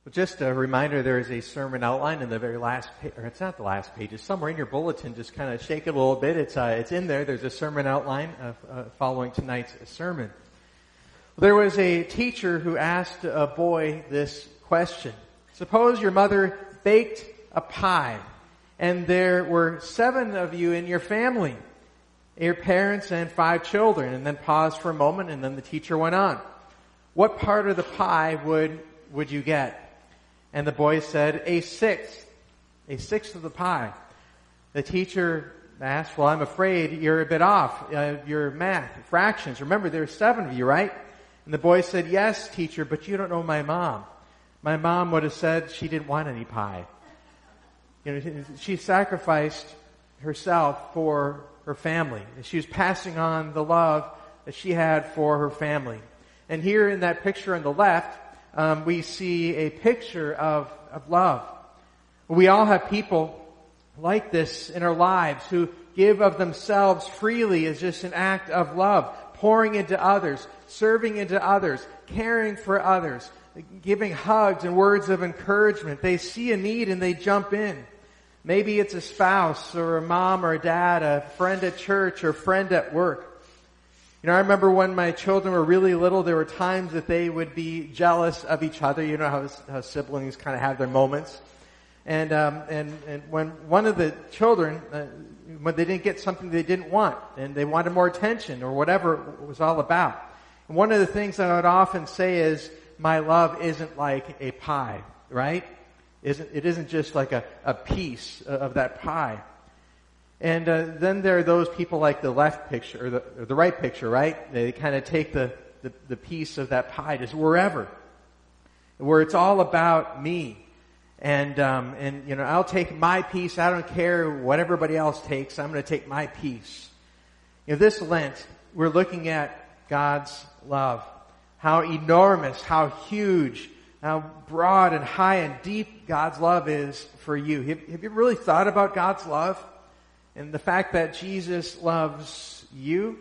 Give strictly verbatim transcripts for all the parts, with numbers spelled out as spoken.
Well, just a reminder, there is a sermon outline in the very last page, or it's not the last page, it's somewhere in your bulletin. Just kind of shake it a little bit. It's uh, it's in there. There's a sermon outline of, uh, following tonight's sermon. There was a teacher who asked a boy this question. Suppose your mother baked a pie, and there were seven of you in your family, your parents and five children, and then paused for a moment, and then the teacher went on. What part of the pie would would you get? And the boy said, a sixth, a sixth of the pie. The teacher asked, well, I'm afraid you're a bit off. Uh, your math, fractions. Remember, there's seven of you, right? And the boy said, yes, teacher, but you don't know my mom. My mom would have said she didn't want any pie. You know, she sacrificed herself for her family. She was passing on the love that she had for her family. And here in that picture on the left, Um, we see a picture of, of love. We all have people like this in our lives who give of themselves freely as just an act of love, pouring into others, serving into others, caring for others, giving hugs and words of encouragement. They see a need and they jump in. Maybe it's a spouse or a mom or a dad, a friend at church or a friend at work. You know, I remember when my children were really little, there were times that they would be jealous of each other. You know how, how siblings kind of have their moments. And, um, and, and when one of the children, uh, when they didn't get something they didn't want, and they wanted more attention or whatever it was all about. And one of the things that I would often say is, my love isn't like a pie, right? Isn't, it isn't just like a, a piece of that pie. And uh, then there are those people like the left picture, or the, or the right picture, right? They kind of take the, the, the piece of that pie just wherever, where it's all about me. And, um, and, you know, I'll take my piece. I don't care what everybody else takes. I'm going to take my piece. You know, this Lent, we're looking at God's love. How enormous, how huge, how broad and high and deep God's love is for you. Have, have you really thought about God's love? And the fact that Jesus loves you.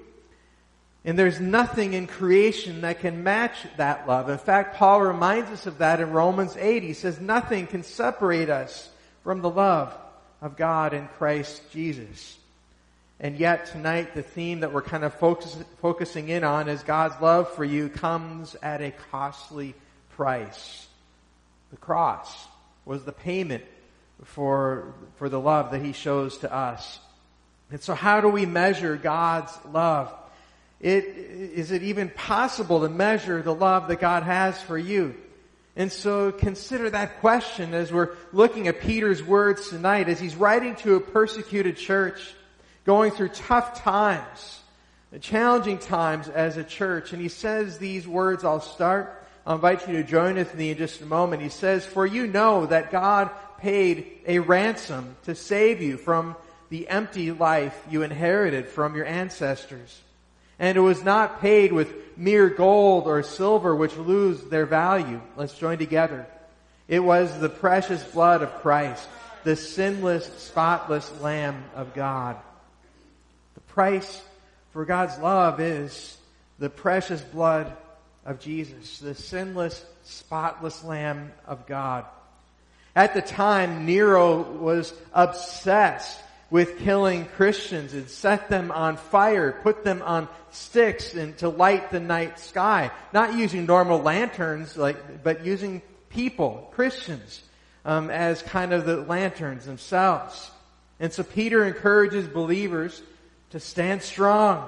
And there's nothing in creation that can match that love. In fact, Paul reminds us of that in Romans eight. He says, nothing can separate us from the love of God in Christ Jesus. And yet tonight, the theme that we're kind of focus, focusing in on is God's love for you comes at a costly price. The cross was the payment for, for the love that He shows to us. And so how do we measure God's love? It, is it even possible to measure the love that God has for you? And so consider that question as we're looking at Peter's words tonight, as he's writing to a persecuted church, going through tough times, challenging times as a church. And he says these words, I'll start. I'll invite you to join with me in just a moment. He says, for you know that God paid a ransom to save you from the empty life you inherited from your ancestors. And it was not paid with mere gold or silver which lose their value. Let's join together. It was the precious blood of Christ, the sinless, spotless Lamb of God. The price for God's love is the precious blood of Jesus, the sinless, spotless Lamb of God. At the time, Nero was obsessed with killing Christians and set them on fire, put them on sticks and to light the night sky. Not using normal lanterns, like, but using people, Christians, um, as kind of the lanterns themselves. And so Peter encourages believers to stand strong.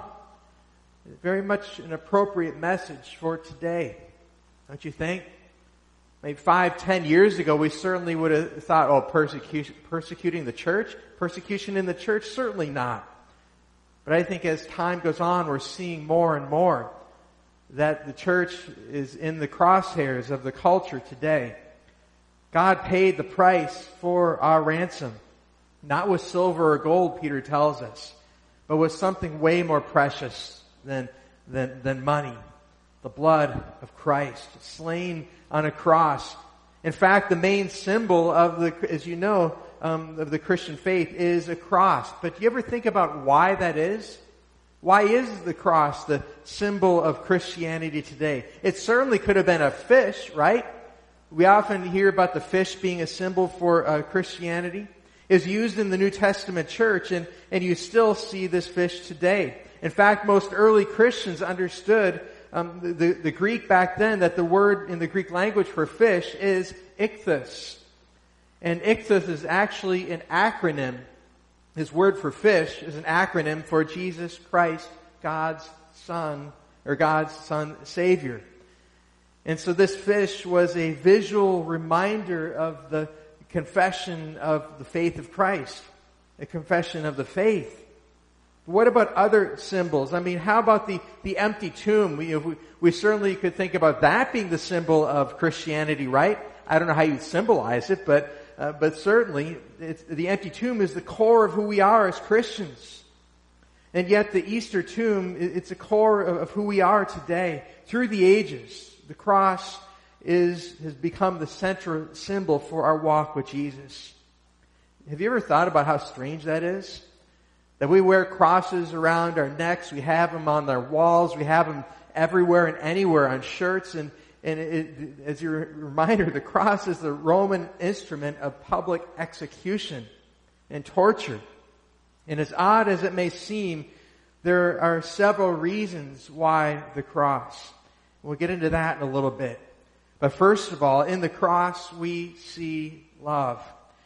Very much an appropriate message for today, don't you think? Maybe five, ten years ago, we certainly would have thought, oh, persecution, persecuting the church? Persecution in the church? Certainly not. But I think as time goes on, we're seeing more and more that the church is in the crosshairs of the culture today. God paid the price for our ransom. Not with silver or gold, Peter tells us, but with something way more precious than, than, than money. The blood of Christ, slain on a cross. In fact, the main symbol of the, as you know, um, of the Christian faith is a cross. But do you ever think about why that is? Why is the cross the symbol of Christianity today? It certainly could have been a fish, right? we often hear about the fish being a symbol for uh, Christianity. It's used in the New Testament church, and, and you still see this fish today. In fact, most early Christians understood um, the, the, the Greek back then, that the word in the Greek language for fish is ichthus. And ichthus is actually an acronym. His word for fish is an acronym for Jesus Christ, God's Son, or God's Son Savior. And so this fish was a visual reminder of the confession of the faith of Christ, a confession of the faith. What about other symbols? I mean, how about the, the empty tomb? We, we, we certainly could think about that being the symbol of Christianity, right? I don't know how you symbolize it, but uh, but certainly it's, the empty tomb is the core of who we are as Christians. And yet the Easter tomb, it's a core of, of who we are today. Through the ages, the cross is has become the central symbol for our walk with Jesus. Have you ever thought about how strange that is? That we wear crosses around our necks, we have them on our walls, we have them everywhere and anywhere on shirts, and, and it, as your reminder, the cross is the Roman instrument of public execution and torture. And as odd as it may seem, there are several reasons why the cross. We'll get into that in a little bit. But first of all, in the cross we see love.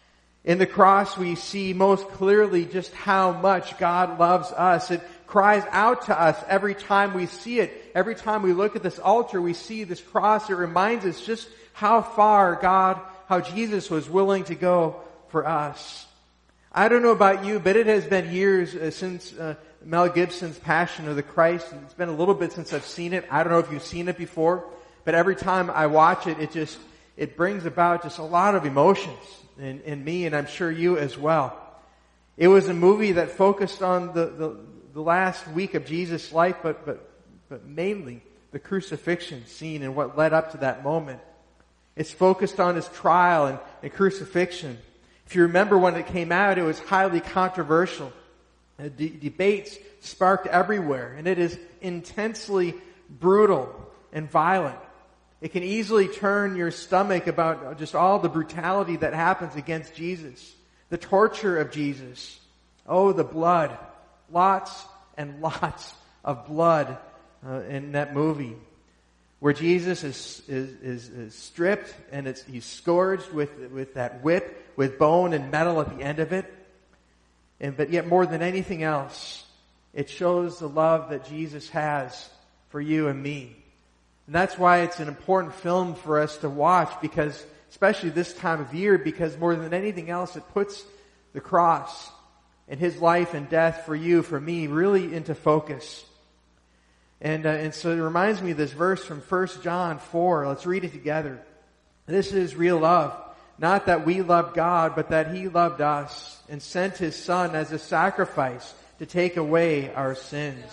In the cross we see most clearly just how much God loves us. It cries out to us every time we see it. Every time we look at this altar, we see this cross. It reminds us just how far God, how Jesus was willing to go for us. I don't know about you, but it has been years uh, since uh, Mel Gibson's Passion of the Christ. It's been a little bit since I've seen it. I don't know if you've seen it before, but every time I watch it, it just, it brings about just a lot of emotions in, in me, and I'm sure you as well. It was a movie that focused on the, the, the last week of Jesus' life, but, but, but mainly the crucifixion scene and what led up to that moment. It's focused on his trial and, and crucifixion. If you remember when it came out, it was highly controversial. Uh, de- debates sparked everywhere, and it is intensely brutal and violent. It can easily turn your stomach about just all the brutality that happens against Jesus. The torture of Jesus. Oh, the blood. Lots and lots of blood uh, in that movie. Where Jesus is, is, is, is stripped and it's, he's scourged with, with that whip, with bone and metal at the end of it. And, but yet more than anything else, it shows the love that Jesus has for you and me. And that's why it's an important film for us to watch, because, especially this time of year, because more than anything else, it puts the cross and his life and death for you, for me, really into focus. And, uh, and so it reminds me of this verse from First John four. Let's read it together. This is real love. Not that we loved God, but that he loved us and sent his Son as a sacrifice to take away our sins.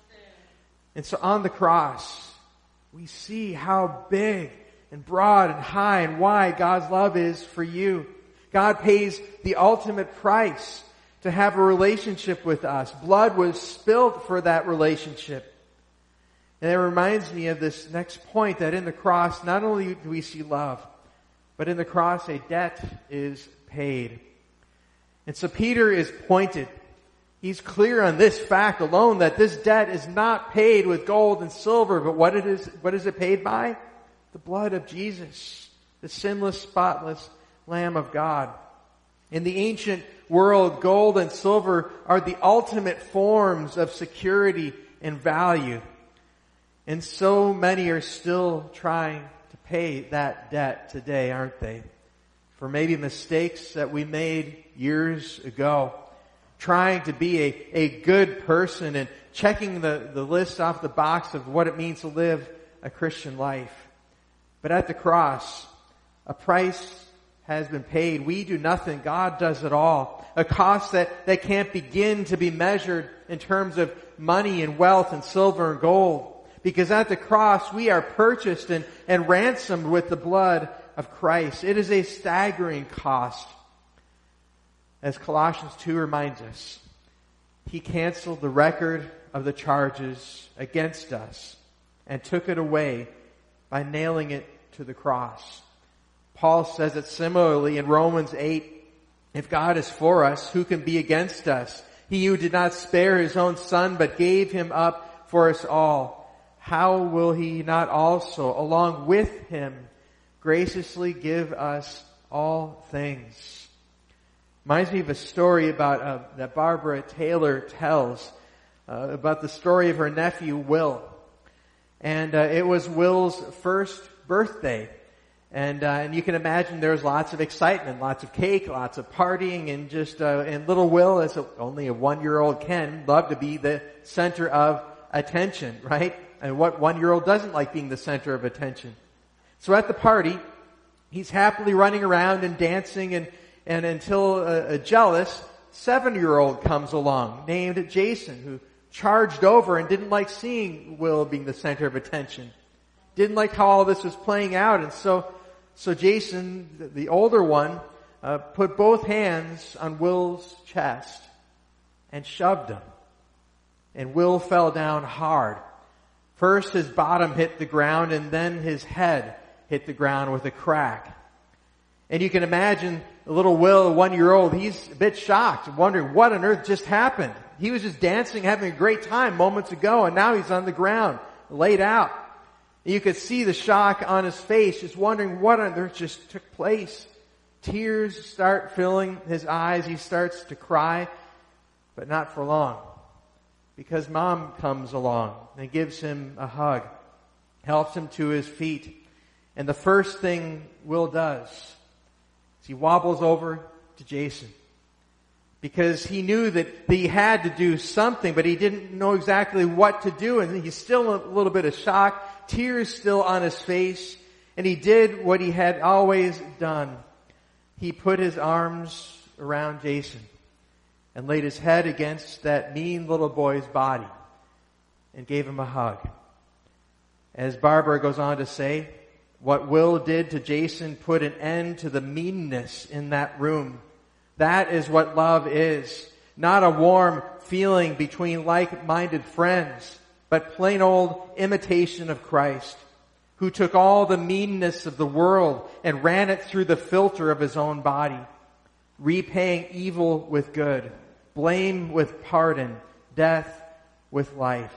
And so on the cross, we see how big and broad and high and wide God's love is for you. God pays the ultimate price to have a relationship with us. Blood was spilled for that relationship. And it reminds me of this next point, that in the cross, not only do we see love, but in the cross a debt is paid. And so Peter is pointed. He's clear on this fact alone, that this debt is not paid with gold and silver, but what it is, what is it paid by? The blood of Jesus, the sinless, spotless Lamb of God. In the ancient world, gold and silver are the ultimate forms of security and value. And so many are still trying to pay that debt today, aren't they? For maybe mistakes that we made years ago. Trying to be a, a good person and checking the, the list off the box of what it means to live a Christian life. But at the cross, a price has been paid. We do nothing. God does it all. A cost that, that can't begin to be measured in terms of money and wealth and silver and gold. Because at the cross, we are purchased and, and ransomed with the blood of Christ. It is a staggering cost. As Colossians two reminds us, he canceled the record of the charges against us and took it away by nailing it to the cross. Paul says it similarly in Romans eight. If God is for us, who can be against us? He who did not spare his own son, but gave him up for us all, how will he not also, along with him, graciously give us all things? Reminds me of a story about uh, that Barbara Taylor tells uh, about the story of her nephew Will, and uh, it was Will's first birthday, and uh, and you can imagine there was lots of excitement, lots of cake, lots of partying, and just uh, and little Will, as a, only a one-year-old can, loved to be the center of attention, right? And what one-year-old doesn't like being the center of attention? So at the party, he's happily running around and dancing, and and until a, a jealous seven-year-old comes along named Jason, who charged over and didn't like seeing Will being the center of attention. Didn't like how all this was playing out, and so so Jason, the older one, uh, put both hands on Will's chest and shoved him. And Will fell down hard. First his bottom hit the ground, and then his head hit the ground with a crack. And you can imagine little Will, a one-year-old, he's a bit shocked, wondering what on earth just happened. He was just dancing, having a great time moments ago, and now he's on the ground, laid out. You could see the shock on his face, just wondering what on earth just took place. Tears start filling his eyes. He starts to cry, but not for long, because Mom comes along and gives him a hug, helps him to his feet. And the first thing Will does is he wobbles over to Jason, because he knew that he had to do something, but he didn't know exactly what to do. And he's still a little bit of shock, tears still on his face. And he did what he had always done. He put his arms around Jason and laid his head against that mean little boy's body and gave him a hug. As Barbara goes on to say, what Will did to Jason put an end to the meanness in that room. That is what love is. Not a warm feeling between like-minded friends, but plain old imitation of Christ, who took all the meanness of the world and ran it through the filter of his own body, repaying evil with good, blame with pardon, death with life.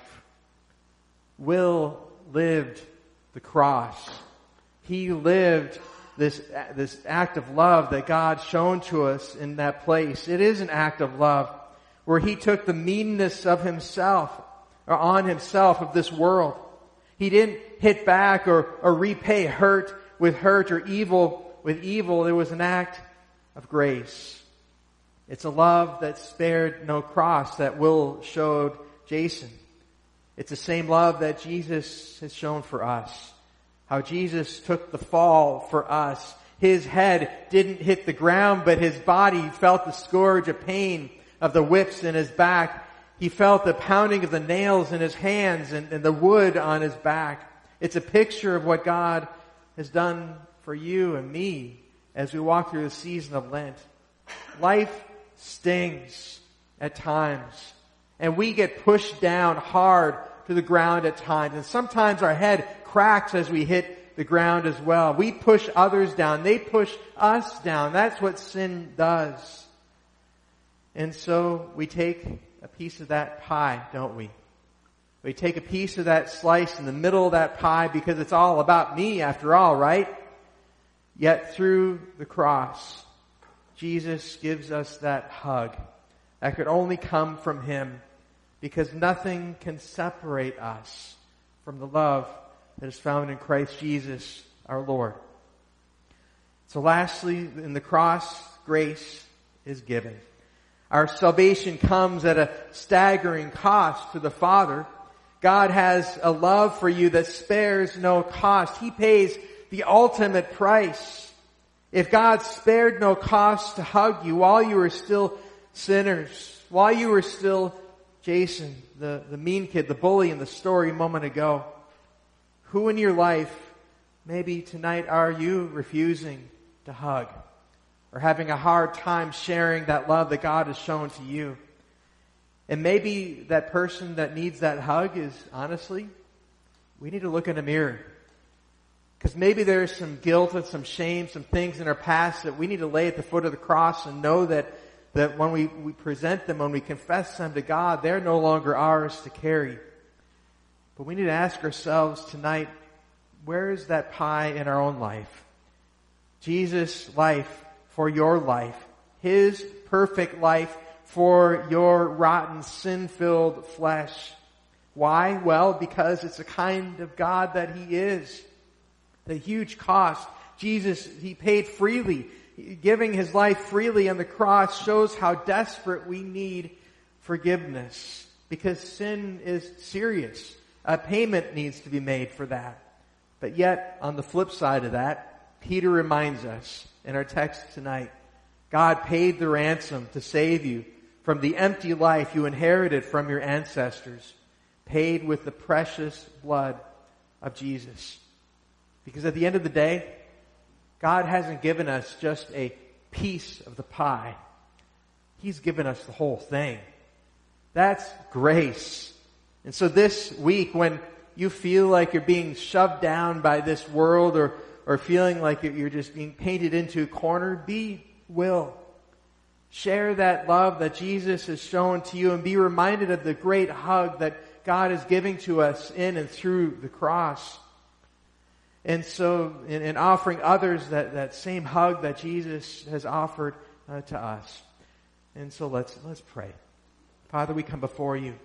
Will lived the cross. He lived this, this act of love that God shown to us in that place. It is an act of love where he took the meanness of himself, or on himself, of this world. He didn't hit back or, or repay hurt with hurt or evil with evil. It was an act of grace. It's a love that spared no cross that Will showed Jason. It's the same love that Jesus has shown for us. How Jesus took the fall for us. His head didn't hit the ground, but his body felt the scourge of pain of the whips in his back. He felt the pounding of the nails in his hands and, and the wood on his back. It's a picture of what God has done for you and me as we walk through the season of Lent. Life stings at times, and we get pushed down hard to the ground at times, and sometimes our head cracks as we hit the ground as well. We push others down. They push us down. That's what sin does. And so we take a piece of that pie, don't we? We take a piece of that slice in the middle of that pie because it's all about me after all, right? Yet through the cross, Jesus gives us that hug that could only come from him, because nothing can separate us from the love that is found in Christ Jesus our Lord. So lastly, in the cross, grace is given. Our salvation comes at a staggering cost to the Father. God has a love for you that spares no cost. He pays the ultimate price. If God spared no cost to hug you while you were still sinners, while you were still Jason, the, the mean kid, the bully in the story a moment ago, who in your life, maybe tonight, are you refusing to hug? Or having a hard time sharing that love that God has shown to you? And maybe that person that needs that hug is, honestly, we need to look in a mirror. Because maybe there's some guilt and some shame, some things in our past that we need to lay at the foot of the cross and know that, that when we, we present them, when we confess them to God, they're no longer ours to carry. But we need to ask ourselves tonight, where is that pie in our own life? Jesus' life for your life. His perfect life for your rotten, sin-filled flesh. Why? Well, because it's the kind of God that He is. The huge cost. Jesus, He paid freely. Giving His life freely on the cross shows how desperate we need forgiveness. Because sin is serious. A payment needs to be made for that. But yet, on the flip side of that, Peter reminds us in our text tonight, God paid the ransom to save you from the empty life you inherited from your ancestors, paid with the precious blood of Jesus. Because at the end of the day, God hasn't given us just a piece of the pie. He's given us the whole thing. That's grace. And so this week, when you feel like you're being shoved down by this world or, or feeling like you're just being painted into a corner, be will. Share that love that Jesus has shown to you and be reminded of the great hug that God is giving to us in and through the cross. And so, in, in offering others that, that same hug that Jesus has offered uh, to us. And so let's, let's pray. Father, we come before you.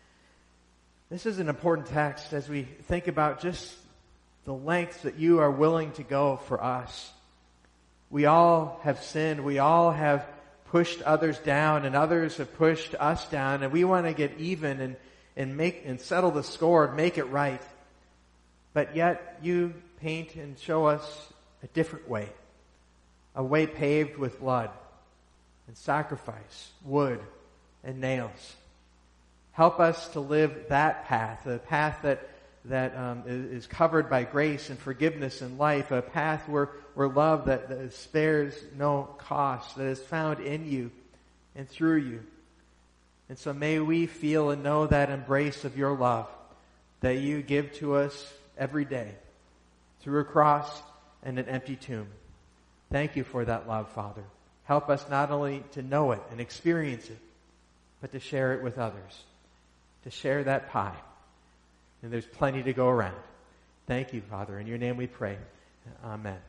This is an important text as we think about just the lengths that you are willing to go for us. We all have sinned. We all have pushed others down, and others have pushed us down, and we want to get even and, and make and settle the score and make it right. But yet you paint and show us a different way, a way paved with blood and sacrifice, wood and nails. Help us to live that path, a path that that um, is covered by grace and forgiveness and life, a path where, where love that, that spares no cost, that is found in you and through you. And so may we feel and know that embrace of your love that you give to us every day through a cross and an empty tomb. Thank you for that love, Father. Help us not only to know it and experience it, but to share it with others, to share that pie. And there's plenty to go around. Thank you, Father. In your name we pray. Amen.